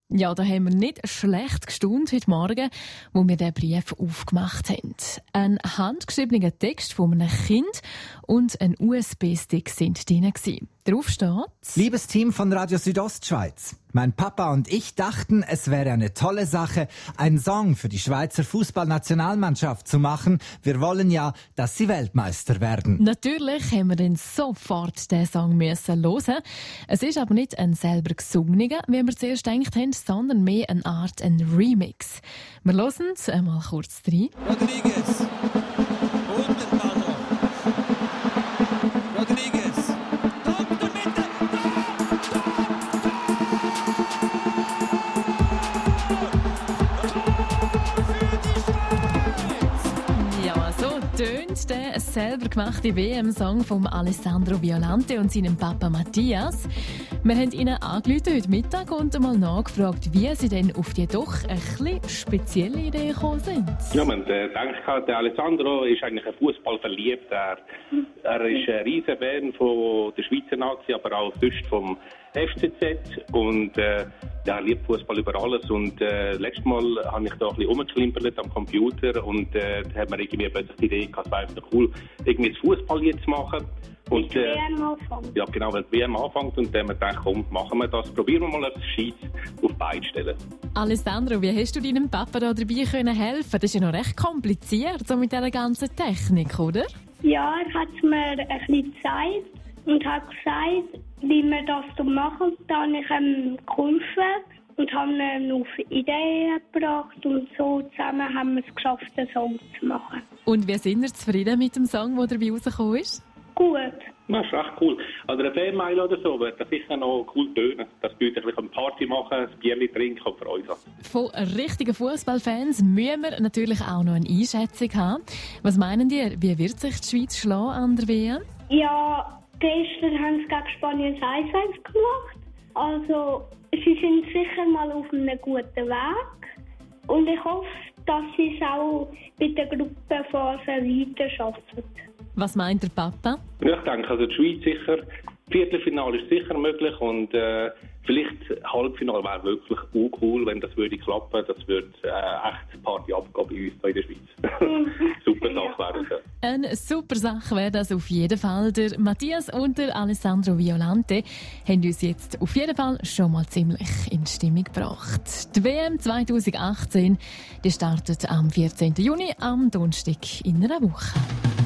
Ja, da haben wir nicht schlecht gestaunt heute Morgen, wo wir den Brief aufgemacht haben. Ein handgeschriebener Text von einem Kind und ein USB-Stick sind drin. Darauf steht: Liebes Team von Radio Südostschweiz, mein Papa und ich dachten, es wäre eine tolle Sache, einen Song für die Schweizer Fußballnationalmannschaft zu machen. Wir wollen ja, dass sie Weltmeister werden. Natürlich haben wir dann sofort den Song hören müssen. Es ist aber nicht ein selber gesungener, wie wir zuerst gedacht haben, sondern mehr eine Art ein Remix. Wir hören es einmal kurz rein. Rodriguez. Und den Ball noch. Rodriguez. Kommt in der Mitte. Ja, so tönt der selber gemachte WM-Song von Alessandro Violante und seinem Papa Matthias. Wir haben ihnen angerufen heute Mittag und einmal nachgefragt, wie sie denn auf die doch ein bisschen spezielle Idee gekommen sind. Ja, man denkt, der Alessandro ist eigentlich ein Fußball verliebt. Er ist ein riesen Fan von der Schweizer Nazi, aber auch sonst vom FCZ und er liebt Fußball über alles. Und letztes Mal habe ich da ein bisschen rumgeklimpert am Computer und da hat man irgendwie plötzlich die Idee gehabt, es wäre einfach cool, irgendwie das Fußball zu machen. Und, die WM anfängt. Ja, genau, weil die WM anfängt und dann haben wir gedacht, komm, machen wir das. Probieren wir mal etwas Gescheites auf die Beine stellen. Alessandro, wie hast du deinem Papa da dabei helfen können? Das ist ja noch recht kompliziert, so mit dieser ganzen Technik, oder? Ja, er hat mir ein bisschen gezeigt und hat gesagt, wie wir das so machen. Da habe ich ihm geholfen und habe ihn auf Ideen gebracht. Und so zusammen haben wir es geschafft, einen Song zu machen. Und wie sind wir zufrieden mit dem Song, der dabei rausgekommen ist? Gut. Das ist echt cool. Oder ein Fan-Mail oder so wird das sicher noch cool tönen. Dass die Leute eine Party machen, ein Bierchen trinken und Freude haben. Von richtigen Fußballfans müssen wir natürlich auch noch eine Einschätzung haben. Was meinen ihr, wie wird sich die Schweiz schlagen an der WM? Ja, gestern haben sie gegen Spanien 1-1 gemacht. Also, sie sind sicher mal auf einem guten Weg. Und ich hoffe, dass sie es auch bei der Gruppenphase weiter schaffen. Was meint der Papa? Ja, ich denke, also die Schweiz sicher. Viertelfinale ist sicher möglich und vielleicht Halbfinale wäre wirklich auch cool, wenn das würde klappen. Das würde echt Party abgehen bei uns hier in der Schweiz. Super Sache wäre das. Eine super Sache wäre das auf jeden Fall. Der Matthias und der Alessandro Violante haben uns jetzt auf jeden Fall schon mal ziemlich in Stimmung gebracht. Die WM 2018 die startet am 14. Juni, am Donnerstag in einer Woche.